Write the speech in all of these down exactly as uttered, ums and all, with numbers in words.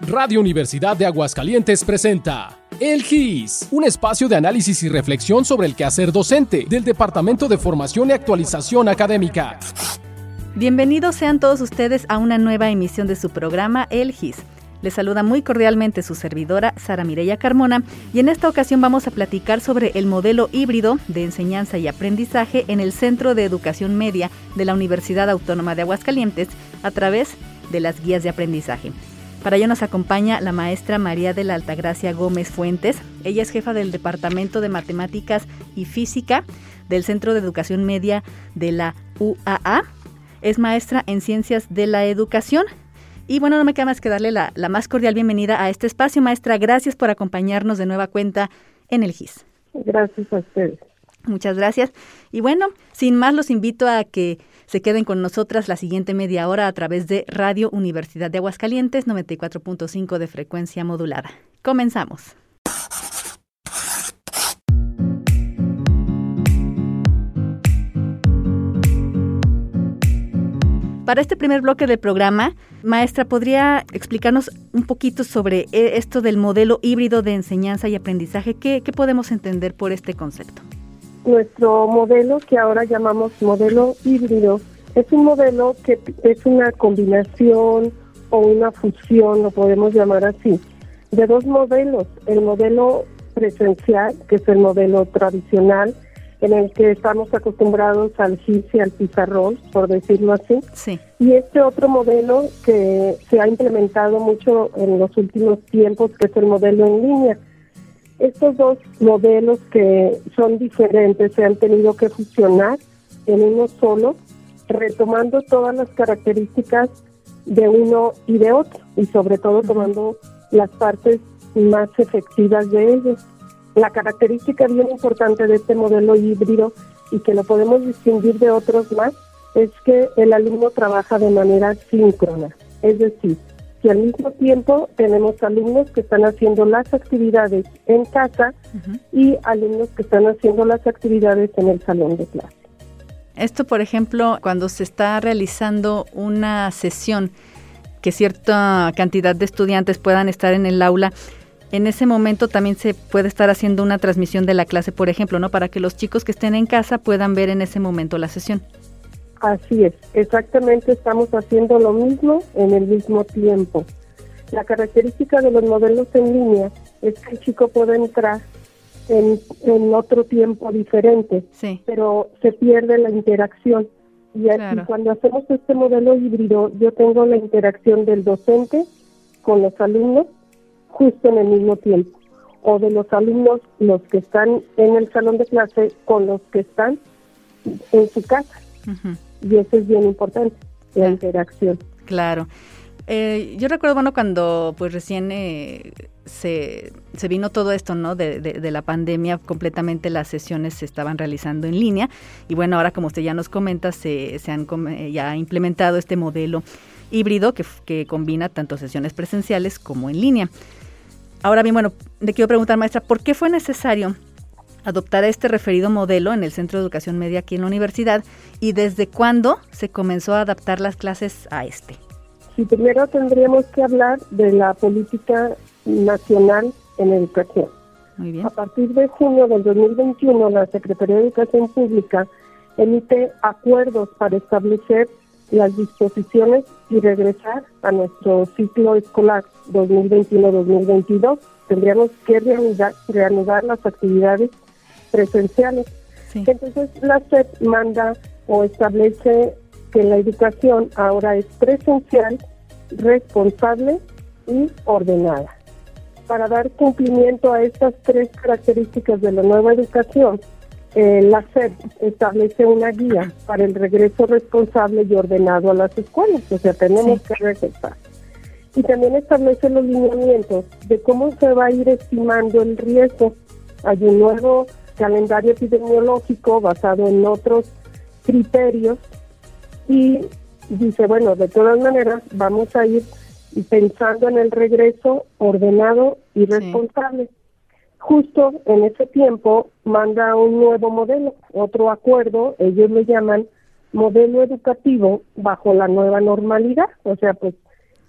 Radio Universidad de Aguascalientes presenta El G I S, un espacio de análisis y reflexión sobre el quehacer docente del Departamento de Formación y Actualización Académica. Bienvenidos sean todos ustedes a una nueva emisión de su programa El G I S. Les saluda muy cordialmente su servidora Sara Mireya Carmona y en esta ocasión vamos a platicar sobre el modelo híbrido de enseñanza y aprendizaje en el Centro de Educación Media de la Universidad Autónoma de Aguascalientes a través de las guías de aprendizaje. Para ello nos acompaña la maestra María de la Altagracia Gómez Fuentes. Ella es jefa del Departamento de Matemáticas y Física del Centro de Educación Media de la U A A. Es maestra en Ciencias de la Educación. Y bueno, no me queda más que darle la, la más cordial bienvenida a este espacio. Maestra, gracias por acompañarnos de nueva cuenta en el G I S. Gracias a ustedes. Muchas gracias. Y bueno, sin más los invito a que se queden con nosotras la siguiente media hora a través de Radio Universidad de Aguascalientes, noventa y cuatro punto cinco de frecuencia modulada. Comenzamos. Para este primer bloque del programa, maestra, ¿podría explicarnos un poquito sobre esto del modelo híbrido de enseñanza y aprendizaje? ¿Qué, qué podemos entender por este concepto? Nuestro modelo, que ahora llamamos modelo híbrido, es un modelo que es una combinación o una fusión, lo podemos llamar así, de dos modelos. El modelo presencial, que es el modelo tradicional, en el que estamos acostumbrados al G I S y al pizarrón, por decirlo así. Sí. Y este otro modelo que se ha implementado mucho en los últimos tiempos, que es el modelo en línea. Estos dos modelos que son diferentes se han tenido que fusionar en uno solo, retomando todas las características de uno y de otro, y sobre todo tomando las partes más efectivas de ellos. La característica bien importante de este modelo híbrido y que lo podemos distinguir de otros más es que el alumno trabaja de manera síncrona, es decir, que al mismo tiempo tenemos alumnos que están haciendo las actividades en casa uh-huh. y alumnos que están haciendo las actividades en el salón de clase. Esto, por ejemplo, cuando se está realizando una sesión que cierta cantidad de estudiantes puedan estar en el aula, en ese momento también se puede estar haciendo una transmisión de la clase, por ejemplo, ¿no? Para que los chicos que estén en casa puedan ver en ese momento la sesión. Así es, exactamente, estamos haciendo lo mismo en el mismo tiempo. La característica de los modelos en línea es que el chico puede entrar en, en otro tiempo diferente, sí. pero se pierde la interacción. Y, claro. y cuando hacemos este modelo híbrido, yo tengo la interacción del docente con los alumnos justo en el mismo tiempo, o de los alumnos, los que están en el salón de clase, con los que están en su casa. Uh-huh. Y eso es bien importante, la yeah. interacción. Claro. Eh, yo recuerdo, bueno, cuando pues recién eh, se, se vino todo esto, ¿no? De, de, de la pandemia, completamente las sesiones se estaban realizando en línea. Y bueno, ahora como usted ya nos comenta, se, se han ya implementado este modelo híbrido que, que combina tanto sesiones presenciales como en línea. Ahora bien, bueno, le quiero preguntar, maestra, ¿por qué fue necesario adoptar este referido modelo en el Centro de Educación Media aquí en la universidad y desde cuándo se comenzó a adaptar las clases a este? Sí, primero tendríamos que hablar de la política nacional en educación. Muy bien. A partir de junio del dos mil veintiuno, la Secretaría de Educación Pública emite acuerdos para establecer las disposiciones y regresar a nuestro ciclo escolar dos mil veintiuno dos mil veintidós. Tendríamos que reanudar, reanudar las actividades presenciales. Sí. Entonces la S E P manda o establece que la educación ahora es presencial, responsable y ordenada. Para dar cumplimiento a estas tres características de la nueva educación, eh, la S E P establece una guía para el regreso responsable y ordenado a las escuelas, o sea, tenemos sí. que regresar. Y también establece los lineamientos de cómo se va a ir estimando el riesgo. Hay un nuevo calendario epidemiológico basado en otros criterios y dice, bueno, de todas maneras vamos a ir pensando en el regreso ordenado y responsable. Sí. Justo en ese tiempo manda un nuevo modelo, otro acuerdo, ellos lo llaman modelo educativo bajo la nueva normalidad, o sea, pues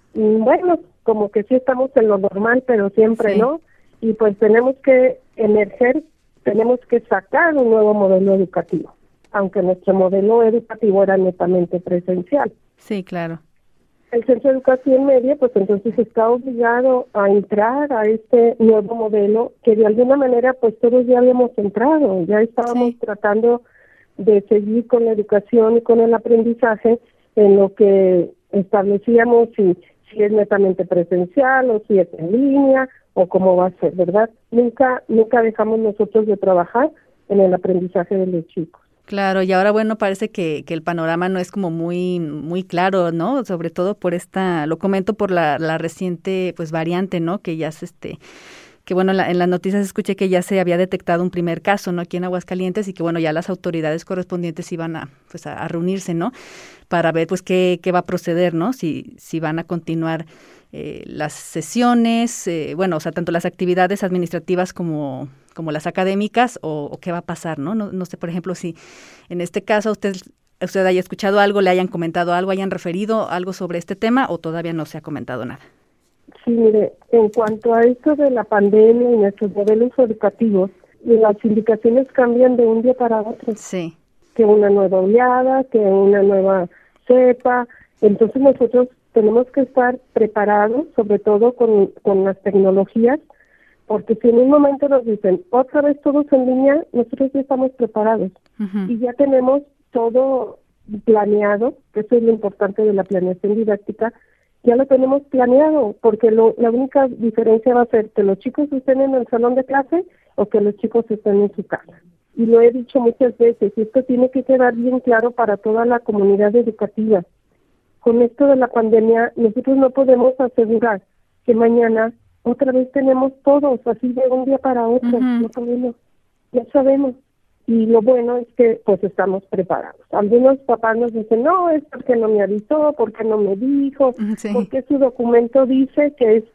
bueno, como que sí estamos en lo normal, pero siempre sí. no, y pues tenemos que emerger, tenemos que sacar un nuevo modelo educativo, aunque nuestro modelo educativo era netamente presencial. Sí, claro. El Centro de Educación Media, pues entonces está obligado a entrar a este nuevo modelo que de alguna manera pues todos ya habíamos entrado, ya estábamos Sí. tratando de seguir con la educación y con el aprendizaje en lo que establecíamos si, si es netamente presencial o si es en línea o cómo va a ser, ¿verdad? Nunca, nunca dejamos nosotros de trabajar en el aprendizaje de los chicos. Claro, y ahora bueno, parece que, que el panorama no es como muy muy claro, ¿no? Sobre todo por esta, lo comento por la, la reciente pues variante, ¿no? Que ya se este que bueno, en, la, en las noticias escuché que ya se había detectado un primer caso, ¿no? Aquí en Aguascalientes y que bueno, ya las autoridades correspondientes iban a pues a, a reunirse, ¿no? Para ver pues qué qué va a proceder, ¿no? Si si van a continuar eh, las sesiones, eh, bueno, o sea, tanto las actividades administrativas como como las académicas o, o qué va a pasar, ¿no? ¿no? No sé, por ejemplo, si en este caso usted usted haya escuchado algo, le hayan comentado algo, hayan referido algo sobre este tema o todavía no se ha comentado nada. Sí, mire, en cuanto a esto de la pandemia y nuestros modelos educativos, las indicaciones cambian de un día para otro. Sí. Que una nueva oleada, que una nueva cepa. Entonces nosotros tenemos que estar preparados, sobre todo con, con las tecnologías, porque si en un momento nos dicen, otra vez todos en línea, nosotros ya estamos preparados. Uh-huh. Y ya tenemos todo planeado, que eso es lo importante de la planeación didáctica, ya lo tenemos planeado, porque lo, la única diferencia va a ser que los chicos estén en el salón de clase o que los chicos estén en su casa. Y lo he dicho muchas veces, y esto tiene que quedar bien claro para toda la comunidad educativa. Con esto de la pandemia, nosotros no podemos asegurar que mañana otra vez tenemos todos, así de un día para otro, uh-huh. no podemos, ya sabemos. Y lo bueno es que pues estamos preparados. Algunos papás nos dicen, no, es porque no me avisó, porque no me dijo, sí. porque su documento dice que es,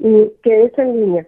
que es en línea.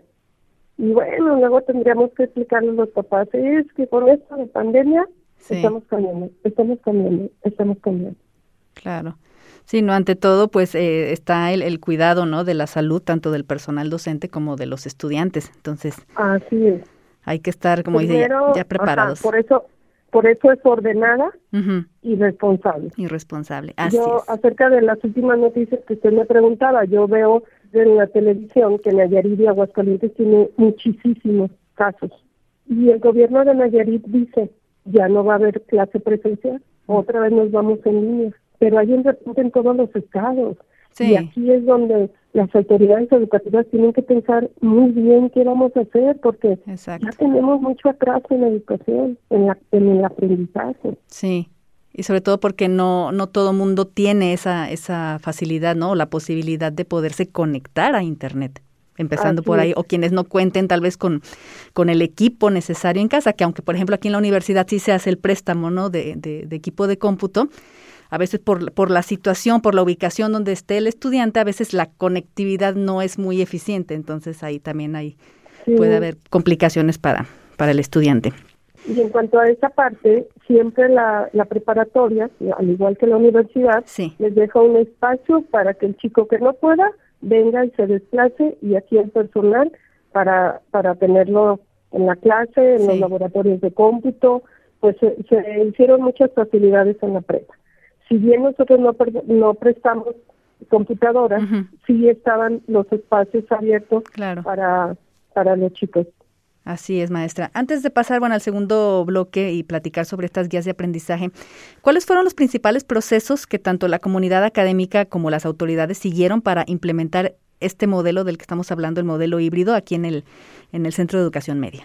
Y bueno, luego tendríamos que explicarle a los papás, es que con esto de pandemia sí. estamos cambiando, estamos cambiando, estamos cambiando. Claro. Sí, no, ante todo, pues eh, está el, el cuidado, ¿no? De la salud, tanto del personal docente como de los estudiantes. Entonces, así es. Hay que estar, como Primero, dice, ya, ya preparados. Ajá, por eso, por eso es ordenada uh-huh. y responsable. Y responsable, así Yo, es. acerca de las últimas noticias que usted me preguntaba, yo veo en la televisión que Nayarit y Aguascalientes tiene muchísimos casos. Y el gobierno de Nayarit dice, ya no va a haber clase presencial, uh-huh. otra vez nos vamos en línea. Pero hay un repunte en todos los estados. Sí. Y aquí es donde las autoridades educativas tienen que pensar muy bien qué vamos a hacer, porque Exacto. ya tenemos mucho atraso en la educación, en, la, en el aprendizaje. Sí, y sobre todo porque no no todo mundo tiene esa esa facilidad, ¿no? La posibilidad de poderse conectar a Internet, empezando Así por ahí, es. O quienes no cuenten tal vez con, con el equipo necesario en casa, que aunque por ejemplo aquí en la universidad sí se hace el préstamo, ¿no? De, de, de equipo de cómputo, a veces por, por la situación, por la ubicación donde esté el estudiante, a veces la conectividad no es muy eficiente, entonces ahí también hay sí. puede haber complicaciones para, para el estudiante. Y en cuanto a esa parte, siempre la, la preparatoria, al igual que la universidad, sí. les deja un espacio para que el chico que no pueda venga y se desplace, y aquí el personal para, para tenerlo en la clase, en sí. los laboratorios de cómputo, pues se, se hicieron muchas facilidades en la prepa. Si bien nosotros no, no prestamos computadoras, uh-huh. sí estaban los espacios abiertos claro. para, para los chicos. Así es, maestra. Antes de pasar bueno, al segundo bloque y platicar sobre estas guías de aprendizaje, ¿cuáles fueron los principales procesos que tanto la comunidad académica como las autoridades siguieron para implementar este modelo del que estamos hablando, el modelo híbrido, aquí en el, en el Centro de Educación Media?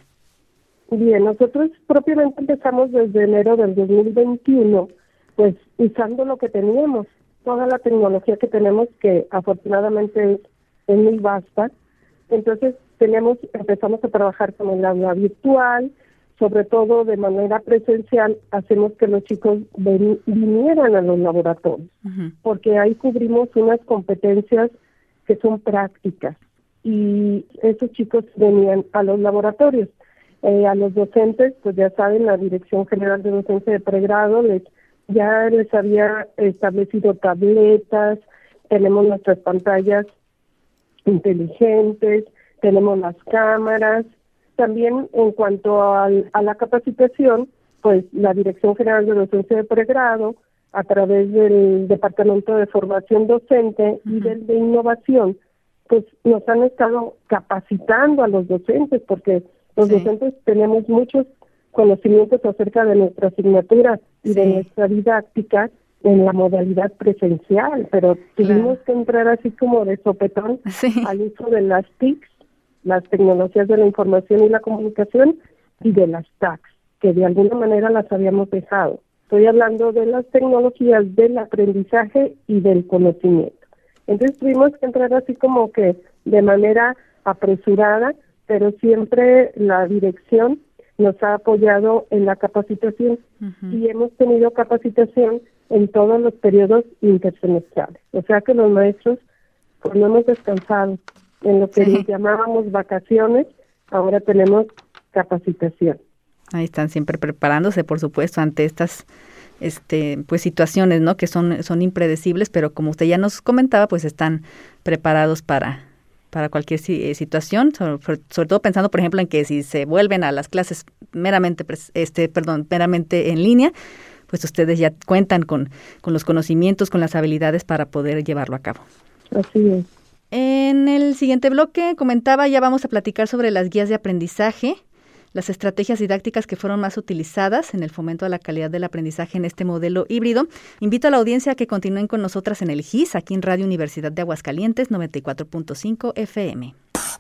Bien, nosotros propiamente empezamos desde enero del dos mil veintiuno, pues usando lo que teníamos, toda la tecnología que tenemos, que afortunadamente es, es muy vasta. Entonces tenemos, empezamos a trabajar con el aula virtual, sobre todo de manera presencial, hacemos que los chicos ven, vinieran a los laboratorios, uh-huh. porque ahí cubrimos unas competencias que son prácticas, y esos chicos venían a los laboratorios. Eh, a los docentes, pues ya saben, la Dirección General de Docencia de Pregrado les ya les había establecido tabletas, tenemos nuestras pantallas inteligentes, tenemos las cámaras. También en cuanto a, a la capacitación, pues la Dirección General de Docencia de Pregrado, a través del Departamento de Formación Docente uh-huh. y del de Innovación, pues nos han estado capacitando a los docentes, porque los sí. docentes tenemos muchos conocimientos acerca de nuestra asignatura y sí. de nuestra didáctica en la modalidad presencial, pero tuvimos claro. que entrar así como de sopetón sí. al uso de las T I Cs, las tecnologías de la información y la comunicación, y de las T A Cs, que de alguna manera las habíamos dejado. Estoy hablando de las tecnologías del aprendizaje y del conocimiento. Entonces tuvimos que entrar así como que de manera apresurada, pero siempre la dirección nos ha apoyado en la capacitación uh-huh. y hemos tenido capacitación en todos los periodos intersemestrales. O sea que los maestros pues no hemos descansado. En lo que sí. llamábamos vacaciones, ahora tenemos capacitación. Ahí están siempre preparándose, por supuesto, ante estas este pues situaciones, ¿no? Que son son impredecibles, pero como usted ya nos comentaba, pues están preparados para para cualquier situación, sobre, sobre todo pensando, por ejemplo, en que si se vuelven a las clases meramente este perdón, meramente en línea, pues ustedes ya cuentan con con los conocimientos, con las habilidades para poder llevarlo a cabo. Así es. En el siguiente bloque comentaba, ya vamos a platicar sobre las guías de aprendizaje, las estrategias didácticas que fueron más utilizadas en el fomento de la calidad del aprendizaje en este modelo híbrido. Invito a la audiencia a que continúen con nosotras en el G I S, aquí en Radio Universidad de Aguascalientes, noventa y cuatro punto cinco F M.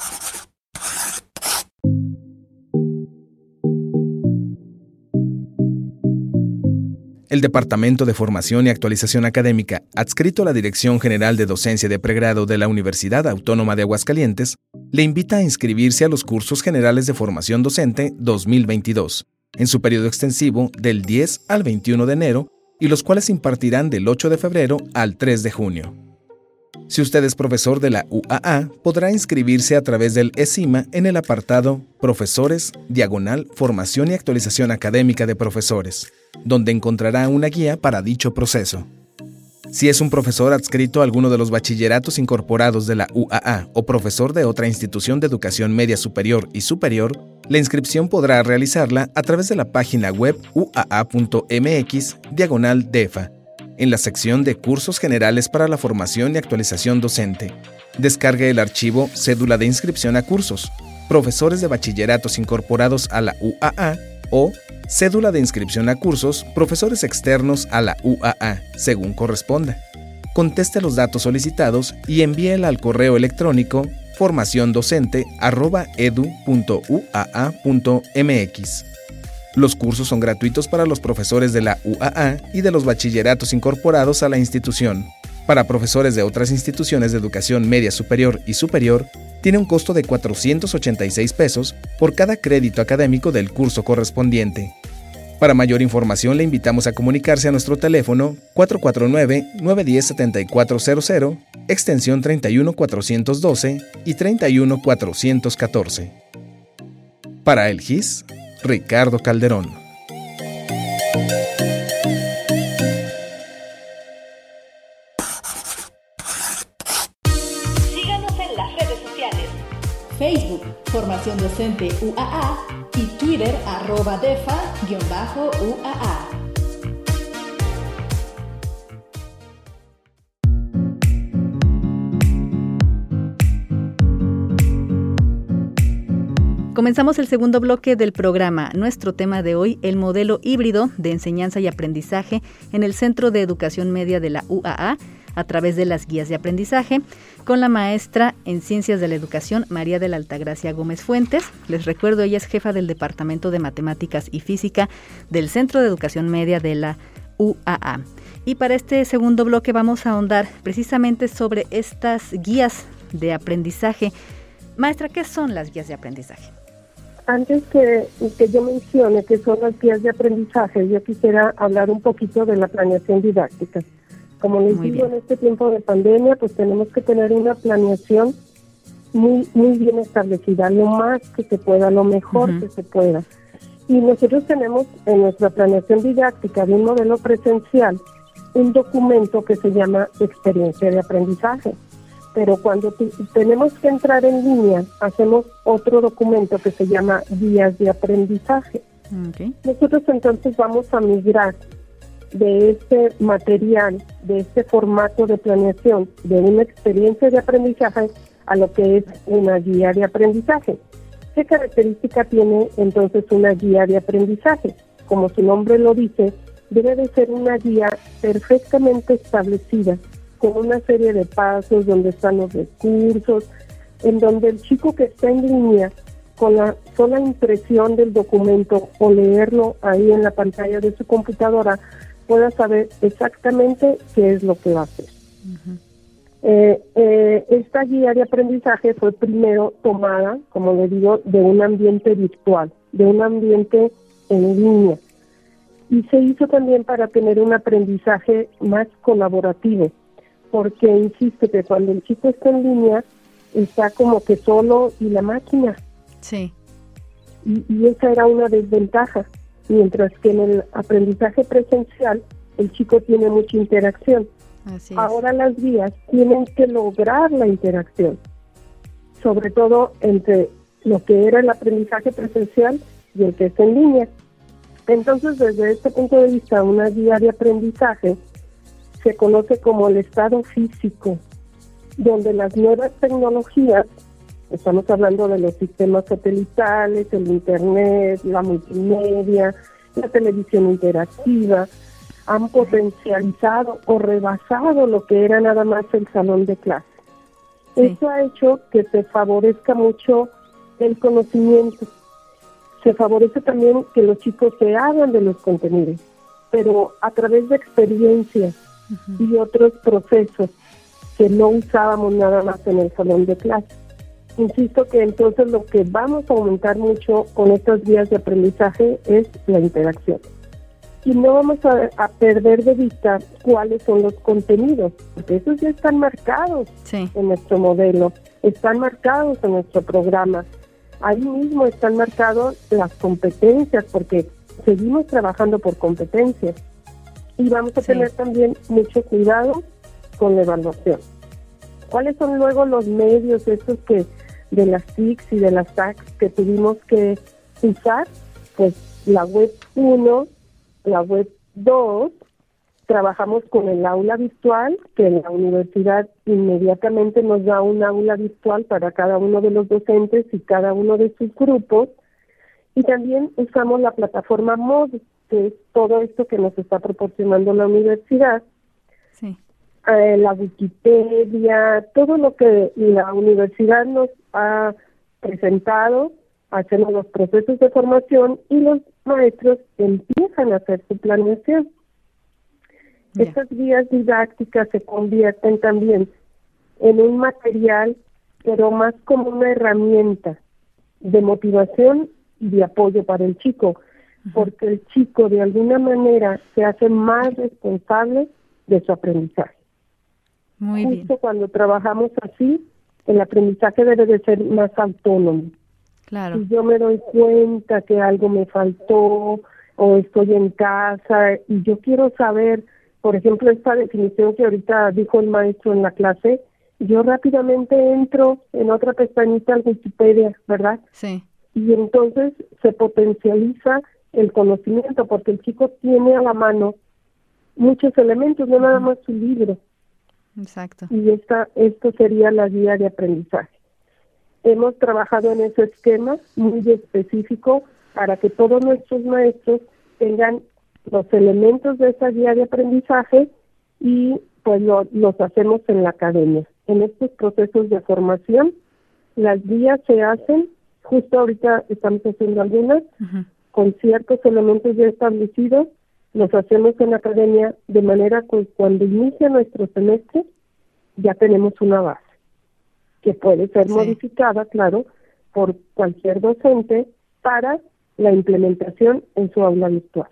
El Departamento de Formación y Actualización Académica, adscrito a la Dirección General de Docencia de Pregrado de la Universidad Autónoma de Aguascalientes, le invita a inscribirse a los Cursos Generales de Formación Docente dos mil veintidós, en su periodo extensivo del diez al veintiuno de enero, y los cuales se impartirán del ocho de febrero al tres de junio. Si usted es profesor de la U A A, podrá inscribirse a través del E S I M A en el apartado Profesores, diagonal, Formación y Actualización Académica de Profesores, donde encontrará una guía para dicho proceso. Si es un profesor adscrito a alguno de los bachilleratos incorporados de la U A A o profesor de otra institución de educación media superior y superior, la inscripción podrá realizarla a través de la página web u a a punto m x diagonal defa, en la sección de Cursos Generales para la Formación y Actualización Docente. Descargue el archivo Cédula de Inscripción a Cursos, Profesores de Bachilleratos incorporados a la U A A o Cédula de Inscripción a Cursos, Profesores externos a la U A A, según corresponda. Conteste los datos solicitados y envíela al correo electrónico formaciondocente arroba edu punto u a a punto m x. Los cursos son gratuitos para los profesores de la U A A y de los bachilleratos incorporados a la institución. Para profesores de otras instituciones de educación media superior y superior, tiene un costo de cuatrocientos ochenta y seis pesos por cada crédito académico del curso correspondiente. Para mayor información le invitamos a comunicarse a nuestro teléfono cuatro cuatro nueve, nueve uno cero, siete cuatro cero cero, extensión treinta y uno cuatrocientos doce y treinta y uno cuatrocientos catorce. Para el G I S, Ricardo Calderón. Síganos en las redes sociales. Facebook, Formación Docente U A A y Twitter, arroba defa-U A A. Comenzamos el segundo bloque del programa. Nuestro tema de hoy, el modelo híbrido de enseñanza y aprendizaje en el Centro de Educación Media de la U A A, a través de las guías de aprendizaje, con la maestra en Ciencias de la Educación, María de la Altagracia Gómez Fuentes. Les recuerdo, ella es jefa del Departamento de Matemáticas y Física del Centro de Educación Media de la U A A. Y para este segundo bloque vamos a ahondar precisamente sobre estas guías de aprendizaje. Maestra, ¿qué son las guías de aprendizaje? Antes que, que yo mencione qué son las guías de aprendizaje, yo quisiera hablar un poquito de la planeación didáctica. Como les muy digo, bien. En este tiempo de pandemia, pues tenemos que tener una planeación muy muy bien establecida, lo más que se pueda, lo mejor uh-huh. que se pueda. Y nosotros tenemos en nuestra planeación didáctica de un modelo presencial un documento que se llama experiencia de aprendizaje. Pero cuando t- tenemos que entrar en línea, hacemos otro documento que se llama guías de aprendizaje. Okay. Nosotros entonces vamos a migrar de este material, de este formato de planeación, de una experiencia de aprendizaje a lo que es una guía de aprendizaje. ¿Qué característica tiene entonces una guía de aprendizaje? Como su nombre lo dice, debe de ser una guía perfectamente establecida, con una serie de pasos donde están los recursos, en donde el chico que está en línea, con la sola impresión del documento o leerlo ahí en la pantalla de su computadora, pueda saber exactamente qué es lo que va a hacer. Uh-huh. Eh, eh, esta guía de aprendizaje fue primero tomada, como le digo, de un ambiente virtual, de un ambiente en línea. Y se hizo también para tener un aprendizaje más colaborativo, porque insisto que cuando el chico está en línea, está como que solo y la máquina. Sí. Y, y esa era una desventaja, mientras que en el aprendizaje presencial el chico tiene mucha interacción. Así es. Ahora las guías tienen que lograr la interacción, sobre todo entre lo que era el aprendizaje presencial y el que está en línea. Entonces, desde este punto de vista, una guía de aprendizaje se conoce como el estado físico, donde las nuevas tecnologías, estamos hablando de los sistemas satelitales, el internet, la multimedia, la televisión interactiva, han potencializado o rebasado lo que era nada más el salón de clase. Sí. Eso ha hecho que se favorezca mucho el conocimiento. Se favorece también que los chicos se hagan de los contenidos, pero a través de experiencias uh-huh. y otros procesos que no usábamos nada más en el salón de clase. Insisto que entonces lo que vamos a aumentar mucho con estas guías de aprendizaje es la interacción. Y no vamos a, a perder de vista cuáles son los contenidos, porque esos ya están marcados sí. en nuestro modelo, están marcados en nuestro programa. Ahí mismo están marcadas las competencias, porque seguimos trabajando por competencias. Y vamos a sí. tener también mucho cuidado con la evaluación. ¿Cuáles son luego los medios estos que de las T I Cs y de las T A Cs que tuvimos que usar? Pues la web uno, la web dos, trabajamos con el aula virtual, que la universidad inmediatamente nos da un aula virtual para cada uno de los docentes y cada uno de sus grupos, y también usamos la plataforma Moodle, que es todo esto que nos está proporcionando la universidad, sí. eh, la Wikipedia, todo lo que la universidad nos ha presentado. Hacemos los procesos de formación y los maestros empiezan a hacer su planeación. Yeah. Estas guías didácticas se convierten también en un material, pero más como una herramienta de motivación y de apoyo para el chico, uh-huh. porque el chico de alguna manera se hace más responsable de su aprendizaje. Muy Justo bien. cuando trabajamos así, el aprendizaje debe de ser más autónomo. Claro. Si yo me doy cuenta que algo me faltó o estoy en casa y yo quiero saber, por ejemplo, esta definición que ahorita dijo el maestro en la clase, yo rápidamente entro en otra pestañita en Wikipedia, ¿verdad? Sí. Y entonces se potencializa el conocimiento porque el chico tiene a la mano muchos elementos, no uh-huh. nada más su libro. Exacto. Y esta, esto sería la guía de aprendizaje. Hemos trabajado en ese esquema muy específico para que todos nuestros maestros tengan los elementos de esa guía de aprendizaje y pues lo, los hacemos en la academia. En estos procesos de formación, las guías se hacen, justo ahorita estamos haciendo algunas, uh-huh. con ciertos elementos ya establecidos, los hacemos en la academia de manera que cuando inicia nuestro semestre ya tenemos una base, que puede ser sí. modificada, claro, por cualquier docente para la implementación en su aula virtual.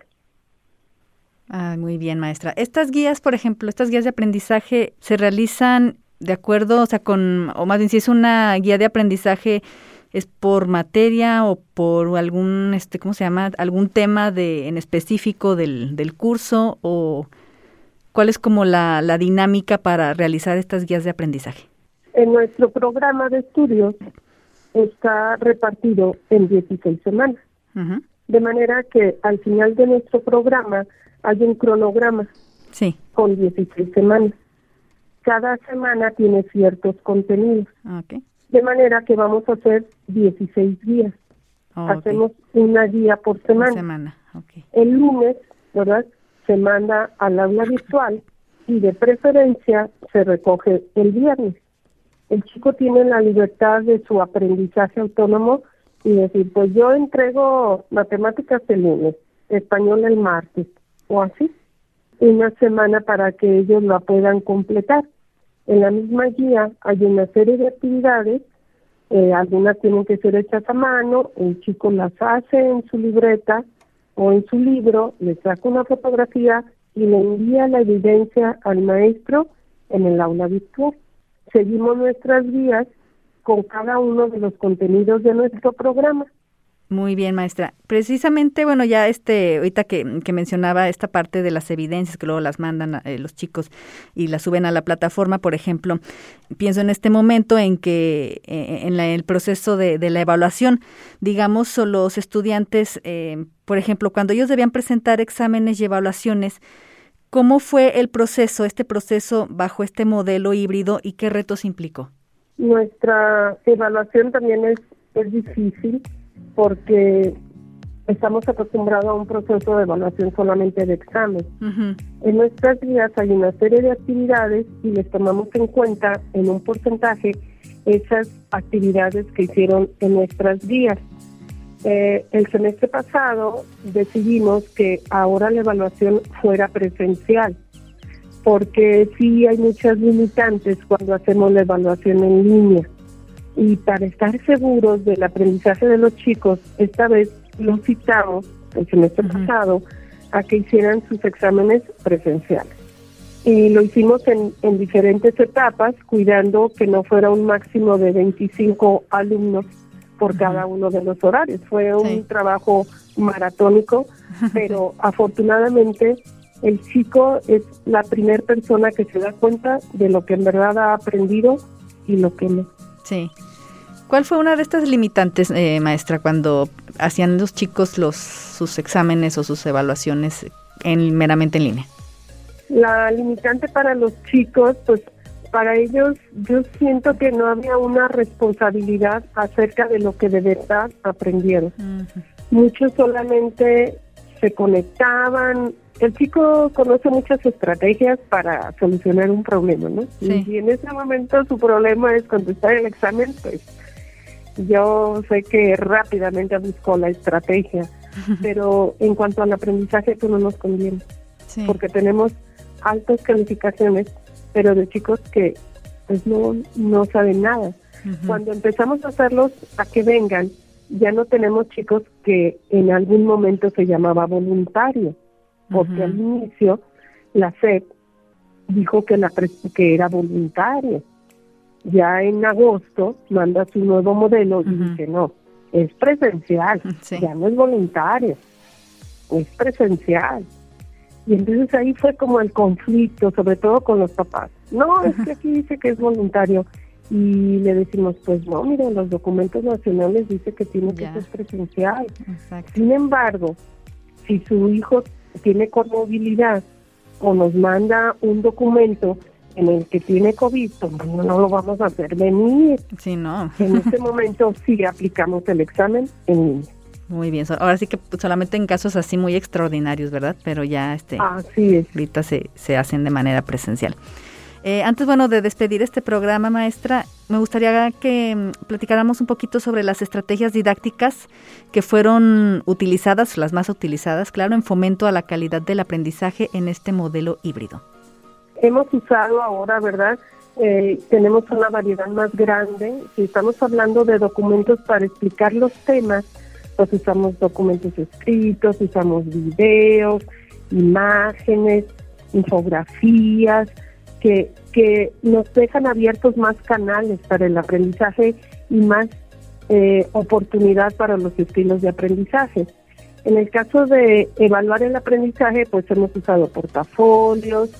Ah, muy bien, maestra. Estas guías, por ejemplo, estas guías de aprendizaje se realizan de acuerdo, o sea, con, o más bien si es una guía de aprendizaje, ¿es por materia o por algún, este, ¿cómo se llama? Algún tema de en específico del, del curso o ¿Cuál es como la, la dinámica para realizar estas guías de aprendizaje? En nuestro programa de estudios está repartido en dieciséis semanas. Uh-huh. De manera que al final de nuestro programa hay un cronograma sí. con dieciséis semanas. Cada semana tiene ciertos contenidos. Okay. De manera que vamos a hacer dieciséis guías. Oh, Hacemos okay. una guía por semana. Por semana. Okay. El lunes, ¿verdad?, se manda al aula virtual y de preferencia se recoge el viernes. El chico tiene la libertad de su aprendizaje autónomo y decir, pues yo entrego matemáticas el lunes, español el martes, o así, una semana para que ellos la puedan completar. En la misma guía hay una serie de actividades, eh, algunas tienen que ser hechas a mano, el chico las hace en su libreta o en su libro, le saca una fotografía y le envía la evidencia al maestro en el aula virtual. Seguimos nuestras guías con cada uno de los contenidos de nuestro programa. Muy bien, maestra. Precisamente, bueno, ya este, ahorita que, que mencionaba esta parte de las evidencias que luego las mandan eh, los chicos y las suben a la plataforma, por ejemplo, pienso en este momento en que eh, en la, el proceso de, de la evaluación, digamos, los estudiantes, eh, por ejemplo, cuando ellos debían presentar exámenes y evaluaciones, ¿cómo fue el proceso, este proceso bajo este modelo híbrido y qué retos implicó? Nuestra evaluación también es, es difícil porque estamos acostumbrados a un proceso de evaluación solamente de examen. Uh-huh. En nuestras guías hay una serie de actividades y les tomamos en cuenta en un porcentaje esas actividades que hicieron en nuestras guías. Eh, el semestre pasado decidimos que ahora la evaluación fuera presencial, porque sí hay muchas limitantes cuando hacemos la evaluación en línea. Y para estar seguros del aprendizaje de los chicos, esta vez los citamos el semestre uh-huh. pasado a que hicieran sus exámenes presenciales. Y lo hicimos en, en diferentes etapas, cuidando que no fuera un máximo de veinticinco alumnos por uh-huh. cada uno de los horarios. Fue un sí. trabajo maratónico, pero afortunadamente el chico es la primera persona que se da cuenta de lo que en verdad ha aprendido y lo que no. Sí. ¿Cuál fue una de estas limitantes, eh, maestra, cuando hacían los chicos los sus exámenes o sus evaluaciones en, meramente en línea? La limitante para los chicos, pues para ellos yo siento que no había una responsabilidad acerca de lo que de verdad aprendieron. Uh-huh. Muchos solamente se conectaban. El chico conoce muchas estrategias para solucionar un problema, ¿no? Sí. Y en ese momento su problema es contestar el examen, pues yo sé que rápidamente buscó la estrategia, pero en cuanto al aprendizaje eso no nos conviene, sí. porque tenemos altas calificaciones, pero de chicos que pues no, no saben nada. Uh-huh. Cuando empezamos a hacerlos a que vengan, ya no tenemos chicos que en algún momento se llamaba voluntario, porque uh-huh. al inicio la S E P dijo que, la pre- que era voluntario. Ya en agosto manda su nuevo modelo y uh-huh. dice, no, es presencial, sí. ya no es voluntario, es presencial. Y entonces ahí fue como el conflicto, sobre todo con los papás. No, es que aquí dice que es voluntario. Y le decimos, pues no, mira, los documentos nacionales dice que tiene ya. que ser presencial. Exacto. Sin embargo, si su hijo tiene comorbilidad o nos manda un documento en el que tiene COVID, pues no, no lo vamos a hacer venir. Sí, no. En este momento sí aplicamos el examen en línea. Muy bien, ahora sí que solamente en casos así muy extraordinarios, ¿verdad? Pero ya este, así es. ahorita se, se hacen de manera presencial. Eh, antes, bueno, de despedir este programa, maestra, me gustaría que um, platicáramos un poquito sobre las estrategias didácticas que fueron utilizadas, las más utilizadas, claro, en fomento a la calidad del aprendizaje en este modelo híbrido. Hemos usado ahora, ¿verdad? Eh, tenemos una variedad más grande. Si estamos hablando de documentos para explicar los temas, pues usamos documentos escritos, usamos videos, imágenes, infografías, que, que nos dejan abiertos más canales para el aprendizaje y más eh, oportunidad para los estilos de aprendizaje. En el caso de evaluar el aprendizaje, pues hemos usado portafolios,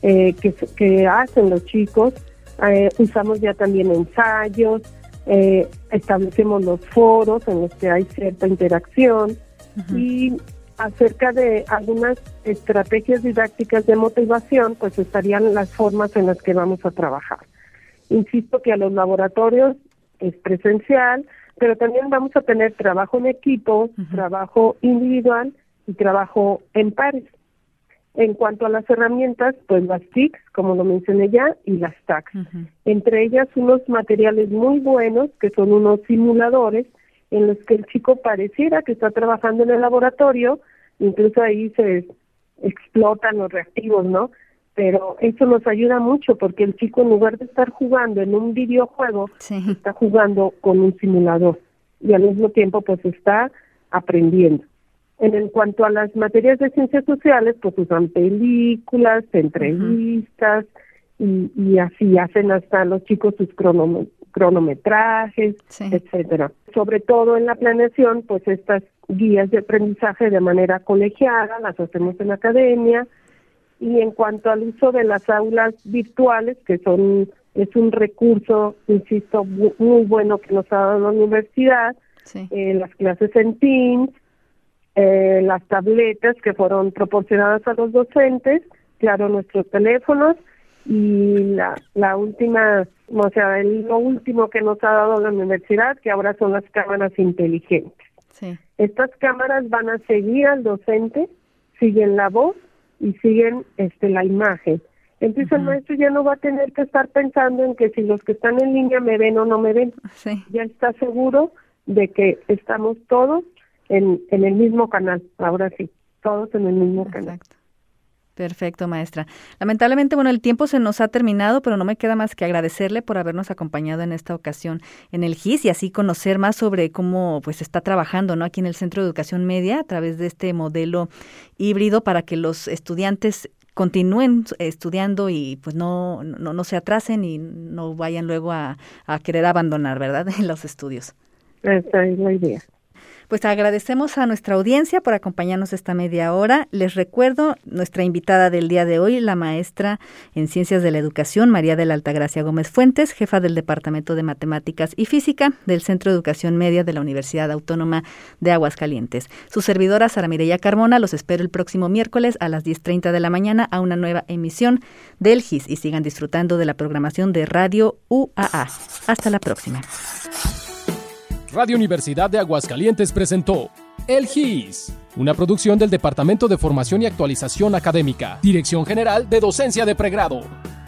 eh, que, que hacen los chicos. Eh, usamos ya también ensayos, eh, establecemos los foros en los que hay cierta interacción. Uh-huh. Y acerca de algunas estrategias didácticas de motivación, pues estarían las formas en las que vamos a trabajar. Insisto que a los laboratorios es presencial, pero también vamos a tener trabajo en equipo, uh-huh. trabajo individual y trabajo en pares. En cuanto a las herramientas, pues las T I Cs, como lo mencioné ya, y las T A C. Uh-huh. Entre ellas unos materiales muy buenos, que son unos simuladores, en los que el chico pareciera que está trabajando en el laboratorio, incluso ahí se explotan los reactivos, ¿no? Pero eso nos ayuda mucho, porque el chico, en lugar de estar jugando en un videojuego, sí. está jugando con un simulador, y al mismo tiempo pues está aprendiendo. En, en cuanto a las materias de ciencias sociales, pues usan películas, entrevistas, uh-huh. y, y así hacen hasta los chicos sus cronom- cronometrajes, sí. etcétera. Sobre todo en la planeación, pues estas guías de aprendizaje de manera colegiada, las hacemos en la academia. Y en cuanto al uso de las aulas virtuales, que son es un recurso, insisto, muy, muy bueno que nos ha dado la universidad, sí. eh, las clases en Teams, Eh, las tabletas que fueron proporcionadas a los docentes, claro, nuestros teléfonos, y la, la última, o sea, el, lo último que nos ha dado la universidad, que ahora son las cámaras inteligentes. Sí. Estas cámaras van a seguir al docente, siguen la voz y siguen este la imagen. Entonces uh-huh. el maestro ya no va a tener que estar pensando en que si los que están en línea me ven o no me ven. Sí. Ya está seguro de que estamos todos En, en el mismo canal, ahora sí, todos en el mismo Exacto. canal. Perfecto, maestra. Lamentablemente, bueno, el tiempo se nos ha terminado, pero no me queda más que agradecerle por habernos acompañado en esta ocasión en el G I S y así conocer más sobre cómo pues está trabajando, ¿no? Aquí en el Centro de Educación Media a través de este modelo híbrido para que los estudiantes continúen estudiando y pues no, no, no se atrasen y no vayan luego a, a querer abandonar, ¿verdad?, los estudios. Esa es la idea. Pues agradecemos a nuestra audiencia por acompañarnos esta media hora. Les recuerdo nuestra invitada del día de hoy, la maestra en Ciencias de la Educación, María de la Altagracia Gómez Fuentes, jefa del Departamento de Matemáticas y Física del Centro de Educación Media de la Universidad Autónoma de Aguascalientes. Su servidora, Sara Mireya Carmona, los espero el próximo miércoles a las diez treinta de la mañana a una nueva emisión del G I S y sigan disfrutando de la programación de Radio U A A. Hasta la próxima. Radio Universidad de Aguascalientes presentó El G I S, una producción del Departamento de Formación y Actualización Académica, Dirección General de Docencia de Pregrado.